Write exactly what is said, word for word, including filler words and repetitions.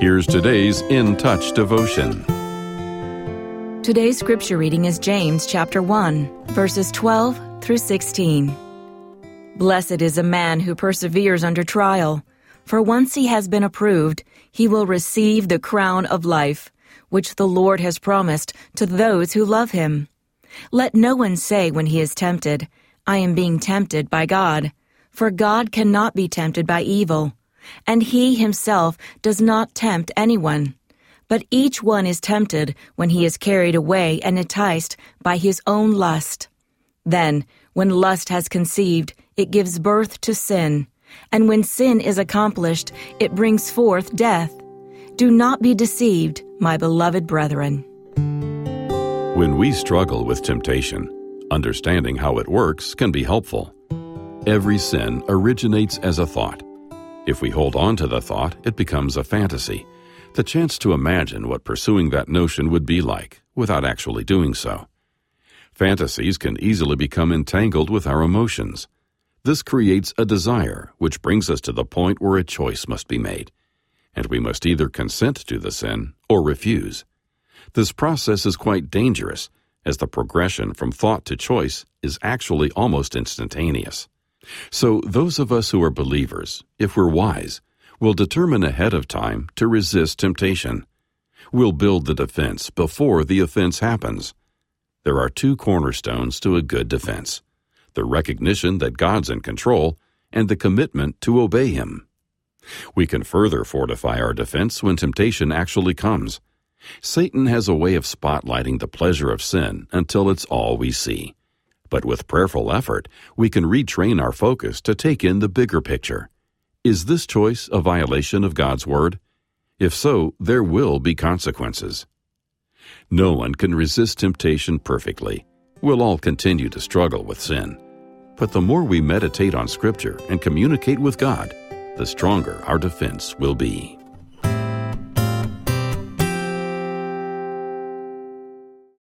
Here's today's In Touch devotion. Today's scripture reading is James chapter one, verses twelve through sixteen. Blessed is a man who perseveres under trial, for once he has been approved, he will receive the crown of life, which the Lord has promised to those who love him. Let no one say when he is tempted, I am being tempted by God, for God cannot be tempted by evil, and he himself does not tempt anyone. But each one is tempted when he is carried away and enticed by his own lust. Then, when lust has conceived, it gives birth to sin, and when sin is accomplished, it brings forth death. Do not be deceived, my beloved brethren. When we struggle with temptation, understanding how it works can be helpful. Every sin originates as a thought. If we hold on to the thought, it becomes a fantasy, the chance to imagine what pursuing that notion would be like without actually doing so. Fantasies can easily become entangled with our emotions. This creates a desire, which brings us to the point where a choice must be made, and we must either consent to the sin or refuse. This process is quite dangerous, as the progression from thought to choice is actually almost instantaneous. So those of us who are believers, if we're wise, will determine ahead of time to resist temptation. We'll build the defense before the offense happens. There are two cornerstones to a good defense: the recognition that God's in control and the commitment to obey Him. We can further fortify our defense when temptation actually comes. Satan has a way of spotlighting the pleasure of sin until it's all we see. But with prayerful effort, we can retrain our focus to take in the bigger picture. Is this choice a violation of God's Word? If so, there will be consequences. No one can resist temptation perfectly. We'll all continue to struggle with sin. But the more we meditate on Scripture and communicate with God, the stronger our defense will be.